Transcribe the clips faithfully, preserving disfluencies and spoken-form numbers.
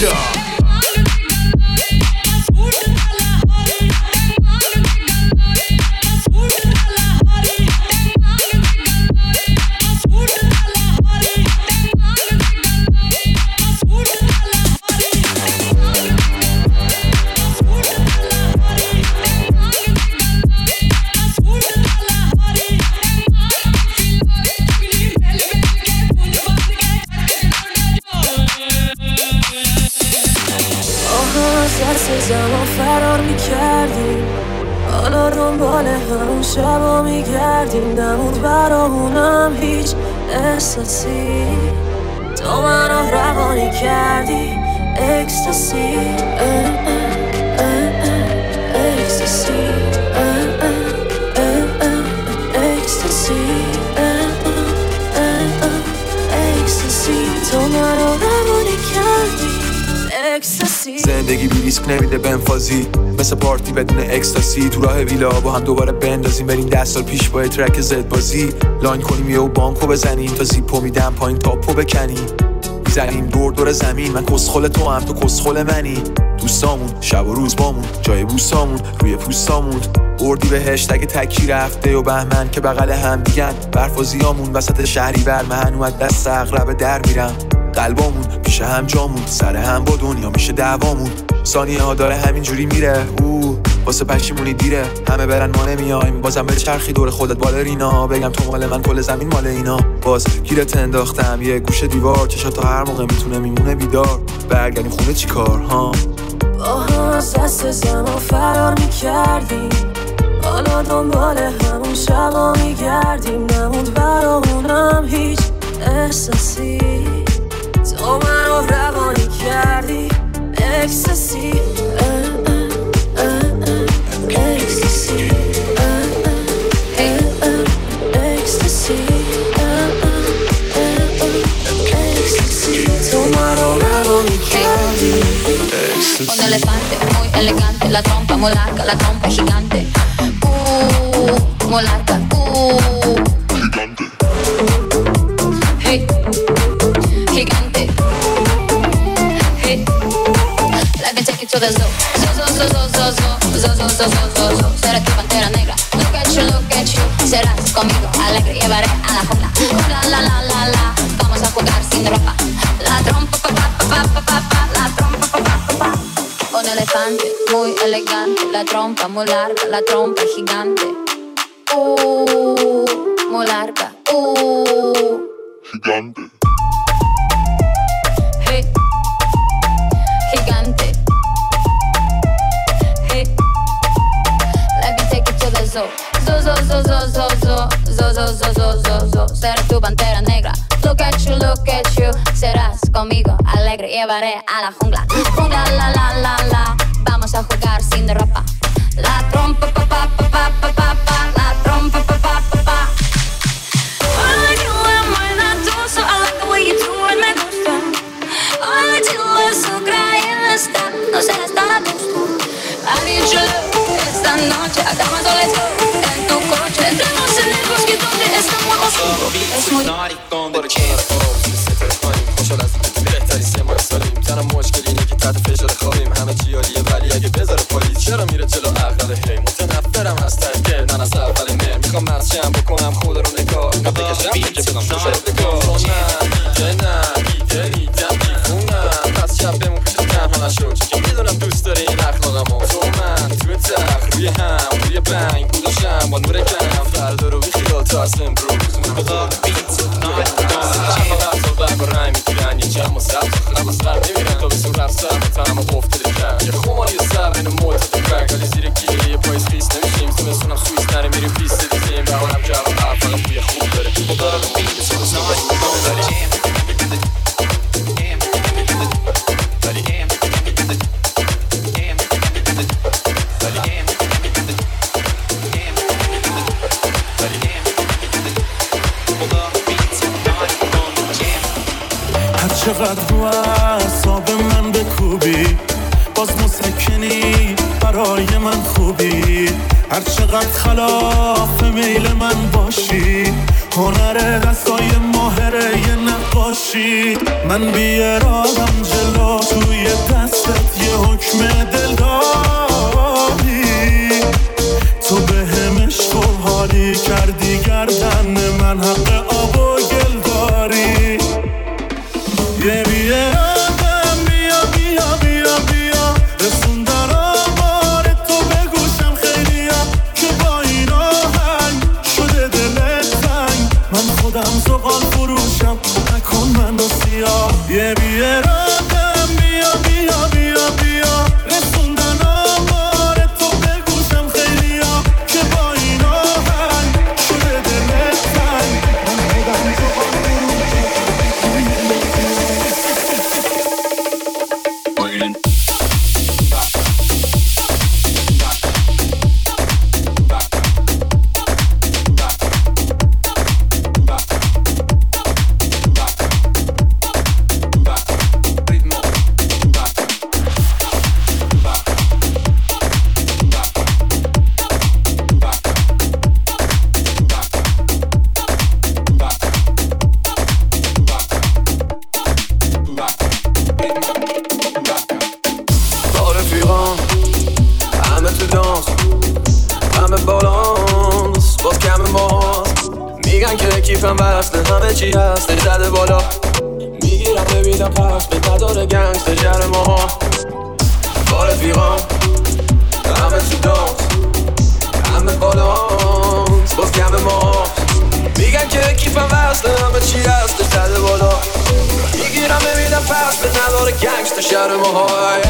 رجا. زمان فرار میکردیم، حالا دنبال همون شبا میگردیم. نمود برامونم هیچ احساسی، تو منو روانی کردی. اکستاسی اکستاسی اکستاسی اکستاسی تو منو روانی کردی. زندگی بی ریسک نمیده بنفازی، مثل پارتی بدون اکستاسی. تو راه ویلا با هم دوباره بندازیم، بریم ده سال پیش با ترک زد بازی. لاین کنیم یه و بانکو بزنیم، تا زیپو میدم پایین تاپو بکنیم. میزنیم دور دور زمین، من کسخل تو هم تو کسخل منی. دوستامون شب و روز بامون، جای بوسامون روی پوستامون. اردی بهشت اگه تکی رفته و بهمن که بغل هم دیگن. برف و زیامون وسط شهری بر من اومد دست اغلب در میرم. قلبامون پیش هم جامون، سر هم با دنیا میشه دعوامون. ثانیه ها داره همینجوری میره، او واسه پشیمونی دیره. همه برن ما نمیایم، بازم بری چرخی دور خودت بالرینا. بگم تو مال من کل زمین مال اینا. باز گیرت انداختم یه گوشه دیوار، چشات تا هر موقع میتونه میمونه بیدار. برگردیم خونه چی کار ها؟ با هم از دست زمان فرار میکردیم، حالا دنبال همون شبا میگردیم. نمود برامونم هیچ احساسی، تو منو روانی کردی. اکستاسی اکستاسی اکستاسی اکستاسی تو منو روانی کردی. Un elefante muy elegante, la trompa muy larga, la trompa gigante. Uh, muy larga, uh, gigante. Hey, gigante. Hey, let me take you to the zoo. Zoo, zoo, zoo, zoo, zoo, zoo, zoo, zoo, zoo, zoo, zoo. Seré tu pantera negra. Look at you, look at you. Serás conmigo alegre, llevaré a la jungla. La, la, la, la, la. Vamos a jugar sin ropa. La trompa, pa, pa, pa, pa, pa, pa. La trompa, pa, pa, pa, pa. Un elefante muy elegante, la trompa muy larga, la trompa gigante. Uh, muy larga, uh, gigante. Hey, gigante. Hey, let me take you to the zoo. Zoo, zoo, zoo, zoo, zoo, zoo, zoo, zoo, zoo, zoo, zoo, zoo. Seré tu pantera negra. Look at you, look at you. Serás conmigo alegre, llevaré a la jungla. Jungla, la, la, la, la. Vamos a jugar sin ropa. La trompa, pa, pa, pa, pa, pa, pa, pa. La trompa, pa, pa, pa, pa. I like you and mine, I do. So I like the way you do it, me gusta. I like you, eso, creen estar. No sé, estar a gusto. I need you esta noche. Hagamos todo esto en tu coche. Entremos en el bosque donde estamos oscuro. Es muy بهتری سه ماه سالیم. تنم مشکل اینه که تحت فشار خوابیم. همه چی عالیه ولی اگه بذاره پلیس چرا میره جلو عقل هی. متنفرم از تنکر من از اول مر. میخوام مرسشم بکنم خود رو نگاه. اینقدر بکشم که بدم خوشت بگاه. نه دیگه نه دیگه نیدم دیفونم. پس شب بمون پیش تنها نشو چون که میدونم دوست داری این اخلاقمو. تو من توی تخ روی هم روی بنگ بوداشم با نور کم. فردا رو بی خیال تا از امروز بخواد بیت با رای میگیرن یه جمع و سب خودم از غرب نمیرن تا به سور رفت سر تنم و قفته دکن یه خمالی سر اینو موت دکن ولی زیر گیره یه پایز خیس نمیشیم تو بسونم سویس نره میریم پیست دیزیم بهارم جواب افغان بوی خوب داره خدا رو بیت سو بسون باید میکنه داری چقدر رو اعصاب من بکوبی باز مسکنی برای من خوبی. هر چقدر خلاف میل من باشی هنر دستای ماهره یه نقاشی. من بیارادم جلو توی چشم دل داری تو به هم عشق و حالی کردی گردن من حق آب و گل داری یه بیه آدم بیا بیا بیا بیا رسوندن آمار تو به گوشم خیلی ها که با این آهنگ شده دلت تنگ من خودم زغال فروشم نکن من رو سیاه یه بیه آدم بیا بیا بیا بیا رسوندن آمار تو به گوشم خیلی ها که با این آهنگ شده دلت تنگ من خودم زغال همه چی هست زده بالا میگیرم ببینم پس به نداره گنگستر شهر ماها با رفیقام همه تو دانس همه بالانس باز کم ما میگن که کیفم وصله همه چی هست زده بالا میگیرم ببینم پس به نداره گنگستر شهر ماها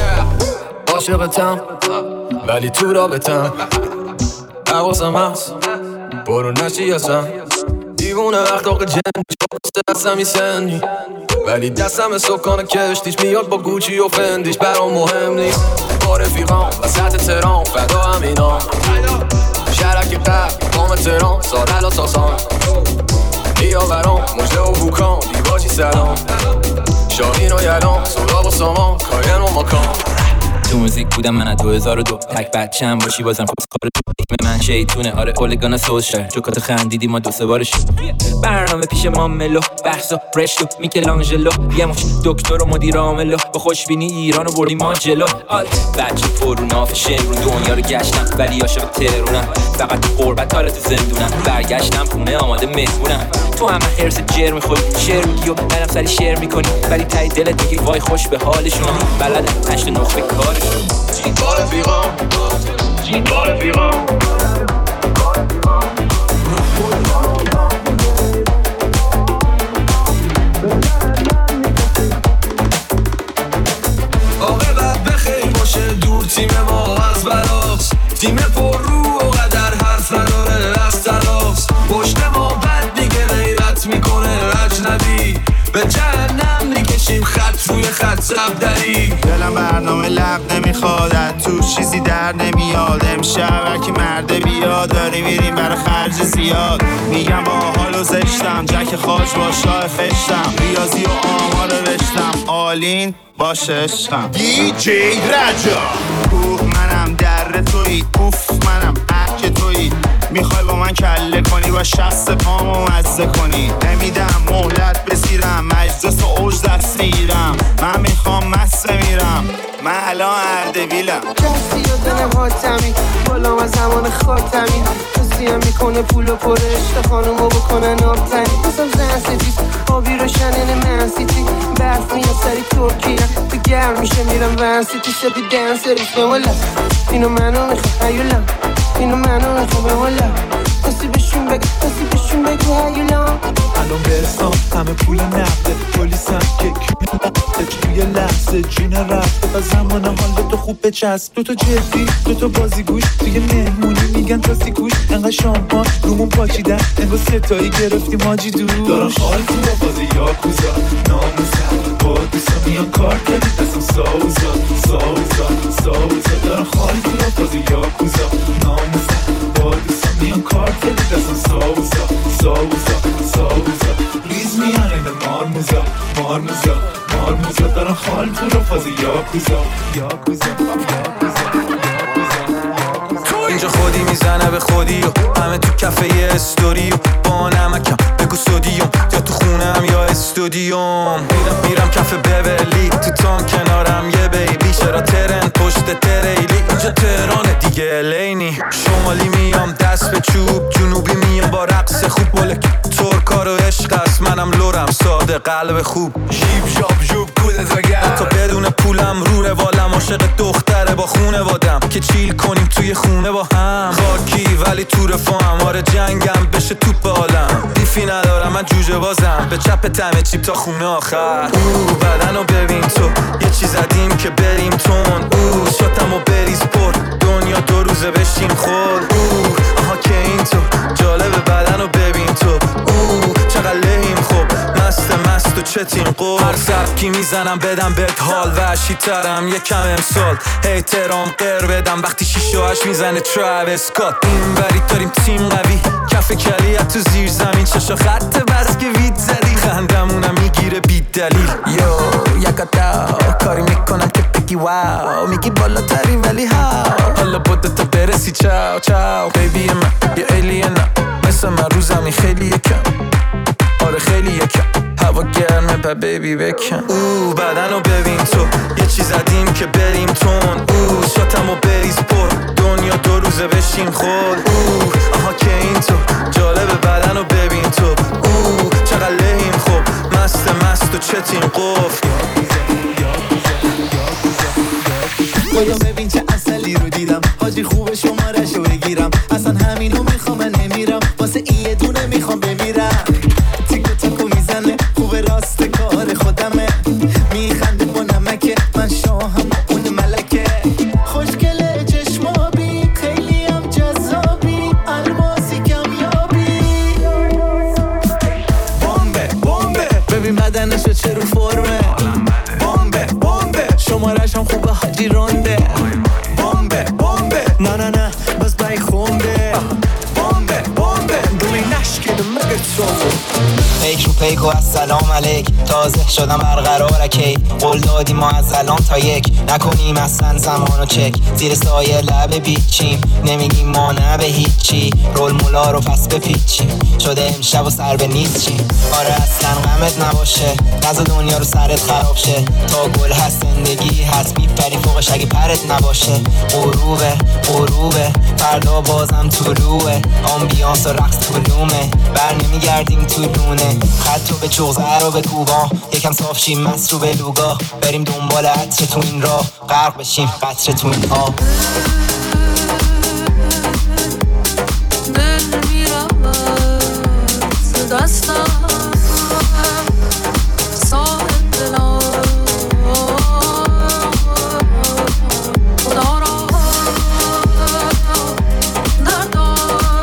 عاشقتم ولی تو رابطم حواسم هست برو نشی هستم دیوونه اخلاق جنگ دستم این سنی ولی دستم سکان کشتیش میاد با گوچی و فندیش برام مهم نیست با رفیقام وسط تهران فدا همینام شرک قبل قام تهران سارل و ساسان بیاوران مجده و بوکان دیواجی سلام شاهین و یلان سراب و سامان کاین و مکان تو موزیک بودم من از دو هزار و دو تک بچم باشی بازم خوز کار تو من شیطونه آره اولگانا سوشر چوکات خندیدی ما دو سه بارش برنامه پیش ما ملو بحث و رشتو میکلانجلو یه مش دکتر و مدیر عاملو با خوشبینی ایرانو بردیم ما جلو آره بچه پرو ناف شمرون دنیا رو گشتم ولی عاشق تهرونم فقط تو غربت حالا تو زندونم برگشتم خونه آماده مهمونم تو همه حرس جر میخوری شعر میگی و منم سری شعر میکنی ولی تای دلت میگی وای خوش به حالشون بلد هشت نخبه کارشون جین با رفیقام جین با رفیقام عاقبت بخیر باشه دور تیم ما از بلاس تیم پر رو و قدر حرف نداره از تلاس پشت ما بد دیگه غیرت میکنه اجنبی به جهنم میکشیم خط روی خط زبدری دلم برنامه لب نمیخواد تو چیزی در نمیاد امشب هرکی مرده بیاد داری میریم برای خرج زیاد میگم با حال و زشتم جک خاج با شاه خشتم ریاضی و آمار رشتم آلین باشه عشقم دی جی رجا اوه منم در توی اوف منم احک توی میخوای با من کله کنی با شست پامو مزه کنی نمیدم مهلت بسیرم مجلس و اوج دست میگیرم من میخوام مست میرم من الان اردبیلم کسی و دنم حاتمی بالا من زمان خاتمی توصیم میکنه پول و پرشت خانومو بکنن آبتنی بسم زن سفیز آبی روشنن منسیتی برف میاد سری ترکیه تو گرم میشه میرم ورسیتی سپی دنسریش بمالا اینو منو میخوام هیولم اینو منو میخوام بمالا کسی بشون بگه کسی بشون بگه هیولم الان برسام همه پول نقده پلیسم که کیه نقده توی لحظه جون رفته و زمان حال تو خوب بچست دو تا جدی دو تا بازیگوش توی مهمونی میگن تا سیکوش انقدر شامپان رومون پاچیدن انگار ستایی گرفتیم حاجی دور دارم خال تو با بازی یاکوزا ناموزم با دوستا میان کار کردی دستم ساوزا ساوزا ساوزا دارم خال تو با بازی یاکوزا ناموزم با دوستا میان کار کردی دستم ساوزا ساوزا ساوزا ریز میان این مارموزا مارموزا مارموزا دارم خال تو رو فازی یاکوزا یاکوزا یاکوزا اینجا خودی میزنه به خودی و همه تو کفه یه استوری و با نمکم بگو سودیوم یا تو خونم یا استودیوم. میرم میرم کف بورلی تو تام کنارم یه بیبی چرا ترن پشت تریلی اینجا تهرانه دیگه الینی. شمالی میام دست به چوب جنوبی میام با رقص خوب بلک ترکا رو عشق است منم لورم ساده قلب خوب شیب شاب جوب کودت وگرد تا بدون پولم رو روالم عاشق دختره با خونه وادم که چیل کنیم توی خونه با هم خاکی ولی تو رفاهم آره جنگم بشه توپ عالم دیفی ندارم من جوجه بازم به چپ تمه چیپ تا خونه آخر. او بدن رو ببین تو یه چی زدیم که بریم تون او شاتم و بریز پر دنیا دو روزه بشیم خود او آها که این تو جالب بدن رو ببین تو او چقدر لحیم خوب مست مست و چتین قول هر سبکی میزنم بدم بهت حال وحشی ترم یکم امسال احترام قر بدم وقتی شیش و هشت میزنه تراویس اسکات این وری داریم تیم قوی کف کلیت تو زیر زمین چشا خط بس که وید زدی خندمونم میگیره بی دلیل یو یکتا کاری میکنم که بگی واو میگی بالاتری ولی هاو حالا بوده تا برسی چاو چاو بیبی من یه ایلینم مثل من رو زمین خیلی یکم آره خیلی یکم هوا گرمه با بیبی بکن او بدن رو ببین تو یه چی زدیم که بریم تون او شاتم و بریز پر دنیا دو روزه بشیم خود او آها که این تو جالب بدن رو ببین تو او چقدر لحیم خوب مست مست و چتین قفل خدا ببین چه اصلی رو دیدم حاجی خوب شمارش رو بگیرم اصلا همینو میخوام من نمیرم واسه این یه دونه میخوام بمیرم تیکو تاکو میزنه خوب راست کار خودمه میخنده با نمکه من شاهم اون ملکه خوشگله چشمابی خیلی هم جذابی الماسی کمیابی بمبه بمبه ببین بدنشو چه رو فرمه بمبه بمبه شمارش هم خوبه حاجی رونده بمبه بمبه نه نه نه بس بای خونده بمبه بمبه دوی نشکل مگه چون پیک رو پیک و السلام علیک تازه شدم برقرار کی قول دادیم ما از الان تا یک نکنیم اصلا زمانو چک زیر سایه لب بیچیم نمیگیم ما نه به هیچی رول مولا رو پس بپیچیم شده امشب و سر به نیستیم آره اصلا غمت نباشه نزا دنیا رو سرت خراب شه تا گل هست زندگی هست میپری فوقش اگه پرت نباشه غروبه غروبه فردا بازم طلوعه آمبیانس و رقص طلومه بر نمیگردیم تو دونه خط رو به چغزه رو به کوبا یکم صاف شیم مست رو به لوگا بریم دنبال عطر تو این راه غرق بشیم قطر تو این آب دل میرم دستم ساعت دلم خدا را دردم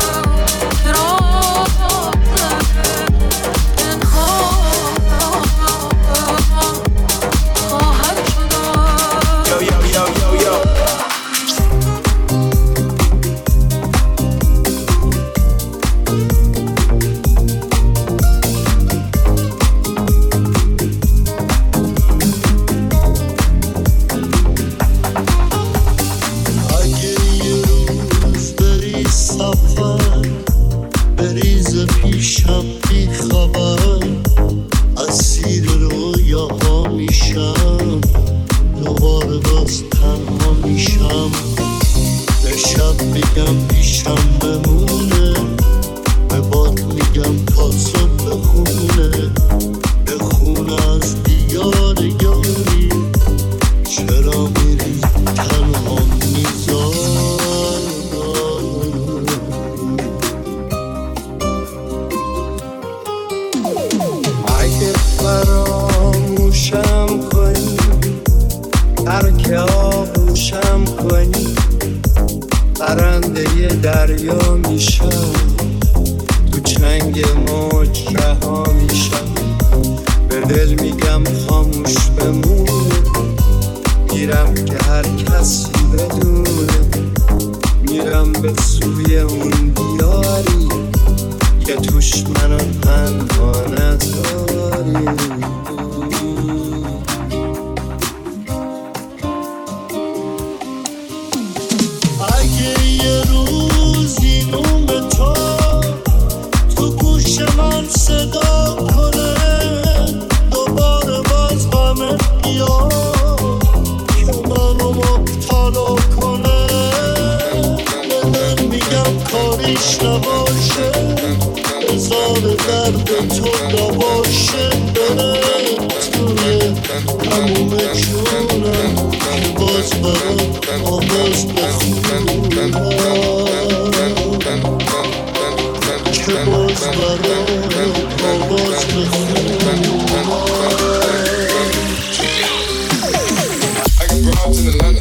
Yo, yo, yo, yo, yo. پیشم بی خبر اسیر رویاها میشم دوباره باز تنها میشم به شب میگم پیشم بمونه به باد میگم تا صبح بخونه بخونه از دیار یاری چرا میری تنها میذار فراموشم کنی ترک آغوشم کنی پرنده دریا کنه بیا که منو مبتلا کنه من میگم کاریش نباشه بذار درد تو نباشه بره توی هموم جونم که باز برات آواز بخونم که باز برات آواز بخونم I got broads in Atlanta,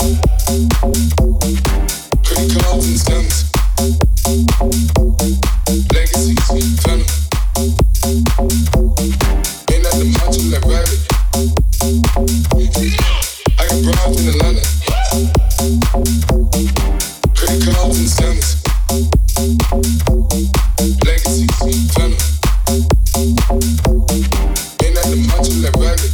credit cards and scams, legacies, family. Ain't nothing much like rabbit. I got broads in Atlanta, credit cards and scams, legacies, family. Ain't nothing much like rabbit.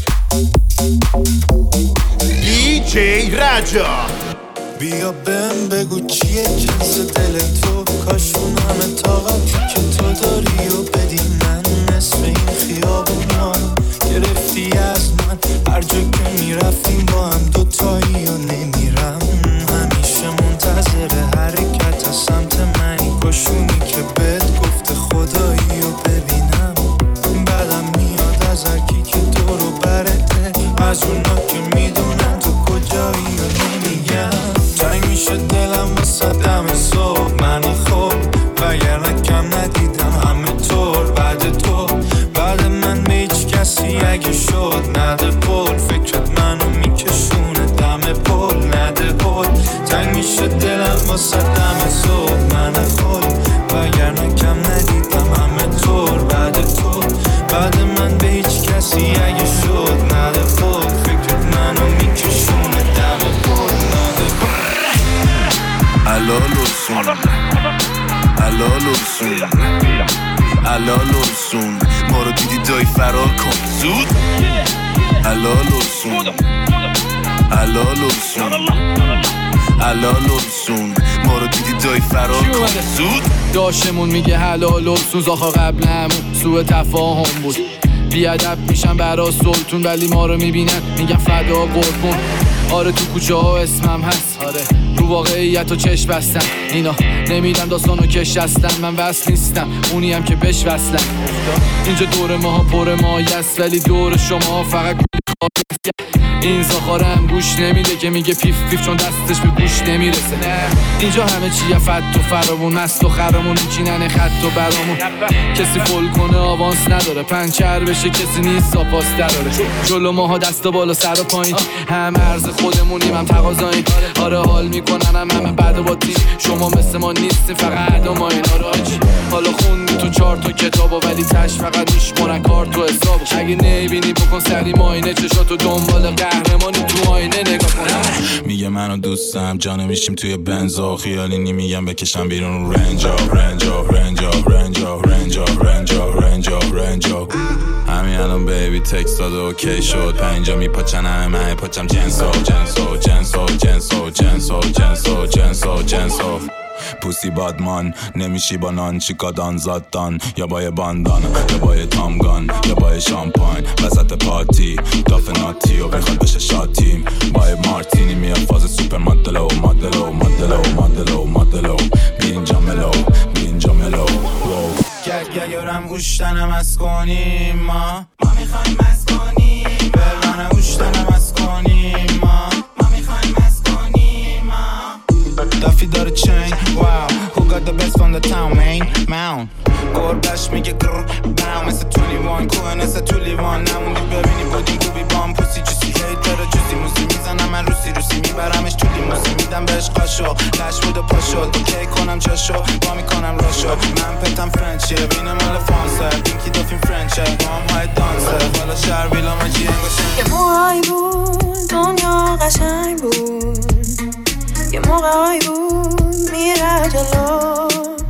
دی جی راجا بیا بهم بگو چیه جنس دل تو کاش اون همه طاقتی که تو داری و بدی من نصف این خیابونا گرفتی از من هر جا که میرفتیم با هم دوتایی و نمیرم همیشه منتظر حرکت از سمت منی کاشونی که بهت گفته خدایی و ببینم بعدم میاد از هرکی که دورو برته از اونا که میدونن تو کجایی و نمیگم تنگ میشه دلم واسه دم صبح من خوب وگرنه کم ندیدم همه طور بعد تو بعد من به هیچ کسی اگه شد نده پول فکرت منو میکشونه دم پول نده پول تنگ میشه دلم واسه دم صبح من خوب وگرنه کم ندیدم همه طور بعد تو بعد من به هیچ کسی اگه شد نده پول فکرت منو میکشونه دم پول نده پول الالوسون الالوسون الالوسون ما رو دیدی دایی فرار کن زود الالوسون الالوسون الالوسون ما رو دیدی دایی فرار کن زود داشمون میگه حلال و سوزاخا قبل همون سوء تفاهم بود بیادب میشن برا سلطون ولی ما رو میبینن میگن فدا قربون آره تو کوچه ها اسمم هست آره رو واقعیت و چشم بستن اینا نمیدن داستانو کش هستن من وصل نیستم اونی هم که بهش وصلم اینجا دور ماها پر مایست ولی دور شما فقط این زاخارم گوش نمیده که میگه پیف پیف چون دستش به گوش نمیرسه نه اینجا همه چیه فت و فراوون مست و خرامون میچینن خط و برامون کسی فول کنه آوانس نداره پنچر بشه کسی نیست ساپاس دراره جلو ماها دست و بالا سر و پایین هم عرض خودمونیم هم تقاضاییم آره حال میکنن هم همه بعد با تیم شما مثل ما نیستیم فقط و ما این آراجی حالا خوندی تو چهار تا کتابا ولی تش فقط میشمونن کار تو حساب اگه نمیبینی بکن سری ماینه چشاتو دنبال قهرمانی تو آینه نگاه کن میگه منو دوستم جانه میشیم توی بنزا خیالی نمیگم بکشم بیرون رنجا رنجا رنجا رنجا رنجا رنجا رنجا رنجا همین الان بیبی تکست داده اوکی شد پنجا میپاچن همه من پاچم جنسا جنسا جنسا جنسا جنسا جنسا جنسا جنسا پوسی بادمان نمیشی با نان چیکا دان زاد دان یا با یه باندان یا با یه تامگان یا با یه شامپاین وسط پارتی داف ناتی و بخواد بشه شاتیم با یه مارتینی میاد فاز سوپر مدلو مدلو مدلو مدلو مدلو بی اینجا ملو بی اینجا ملو گرگ گرم اوشتنم از کنیم ما ما میخوایم از کنیم برانه اوشتنم از کنیم ما ما میخوایم از کنیم ما دافی داره چین واو who got the best from the town main mound گربش میگه گر باو مثل تولی وان کوه مثل تولی وان نموندی ببینی بودیم گوبی بام پوسی چوسی هیتر جوزی موسی میزنم من روسی روسی میبرمش تولی موسی میدم بهش قاشو لش بود و پاشو کی کنم چشو با میکنم راشو من پتم فرنچیه بین مال فانسر اینکی دافین فرنچه با هم های دانسر بالا شهر ویلا من جی انگوشن یه موقعی بود دنیا قشنگ بود یه موقعی بود میره جلو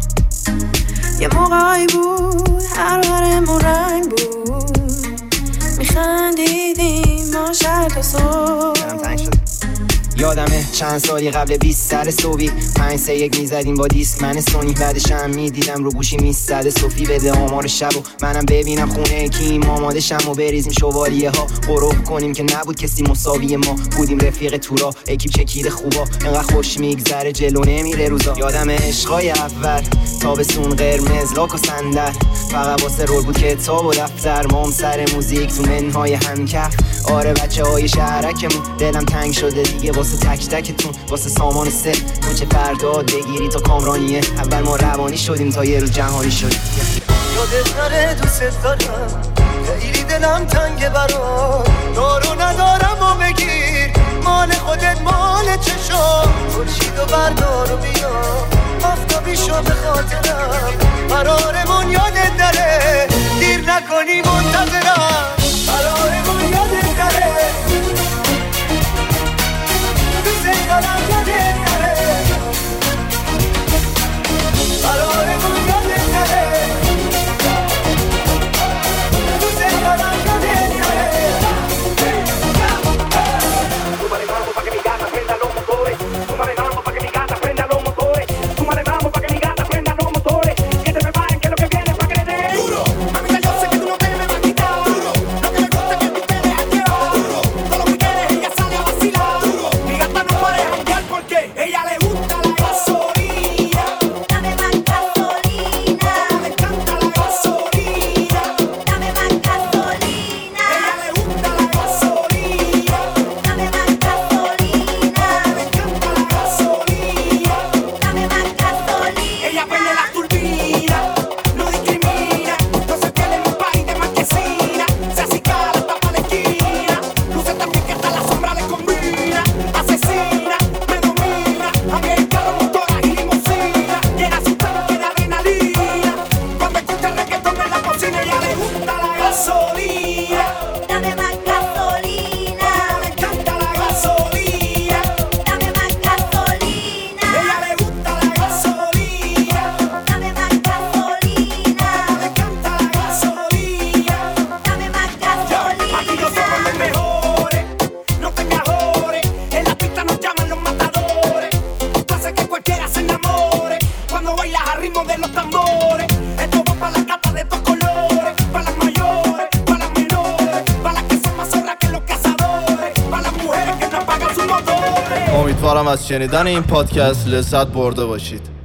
یه موقعی بود هر برمون رنگ بود میخندیدیم ما شب تا صبح یادمه چند سالی قبل بیست سر صبحی پنج سه یک میزدیم با دیسک من سونی، بعدش هم میدیدم رو گوشی میزده صوفی بده آمار شب و منم ببینم خونه کیم آماده شم و بریزیم شوالیه ها قروب کنیم که نبود کسی مساوی ما بودیم رفیق تورا اکیپ چکیده خوبا انقدر خوش میگذره جلو نمیره روزا. یادمه عشقای اول تابستون قرمز لاک و صندل فقط واسه رول بود کتاب و دفتر مام سر موزیک تو منهای همکف. آره بچه های شهرکمون دلم تنگ شده دیگه واسه تک تکتون واسه سامان سه کوچه فرداد بگیری تا کامرانیه اول ما روانی شدیم تا یه روز جهانی شدیم. یادت نره دوست دارم خیلی دلم تنگه برام دارو ندارم و بگیر مال خودت مال چشام خورشید و بردار و بیا آفتابی شو به خاطرم قرارمون یادت نره دیر نکنی منتظرم قرارمون یادت نره دوست دارم یادت نره قرارمون یادت نره امیدوارم از شنیدن این پادکست لذت برده باشید.